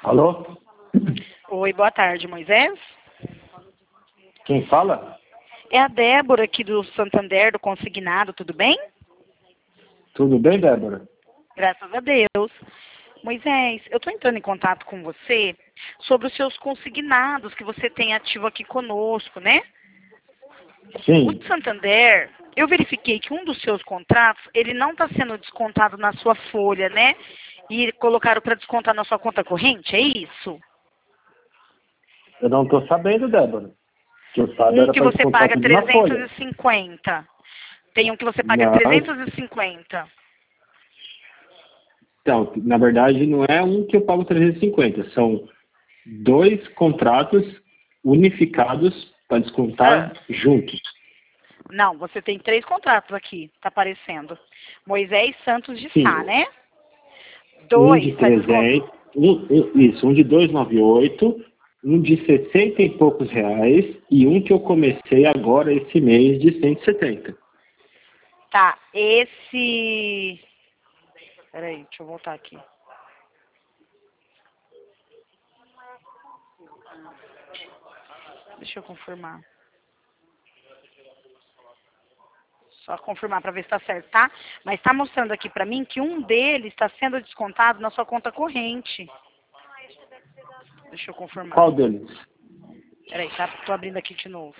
Alô? Oi, boa tarde, Moisés. Quem fala? É a Débora aqui do Santander, do Consignado, tudo bem? Tudo bem, Débora? Graças a Deus. Moisés, eu estou entrando em contato com você sobre os seus consignados que você tem ativo aqui conosco, né? Sim. O Santander, eu verifiquei que um dos seus contratos, ele não está sendo descontado na sua folha, né? E colocaram para descontar na sua conta corrente, é isso? Eu não estou sabendo, Débora. Que eu saiba Um era que para você descontar paga tudo na folha. 350. Tem um que você paga Não. 350. Então, na verdade, não é um que eu pago 350. São dois contratos unificados para descontar juntos. Não, você tem 3 contratos aqui, tá aparecendo. Moisés Santos de Sim. Sá, né? Um de 2 tá descontado. 300, isso, um de 298, um de 60 e poucos reais e um que eu comecei agora esse mês de 170. Tá, esse... Peraí, deixa eu voltar aqui. Deixa eu confirmar. Só confirmar para ver se tá certo, tá? Mas tá mostrando aqui para mim que um deles está sendo descontado na sua conta corrente. Deixa eu confirmar. Qual deles? Peraí, tá? Tô abrindo aqui de novo.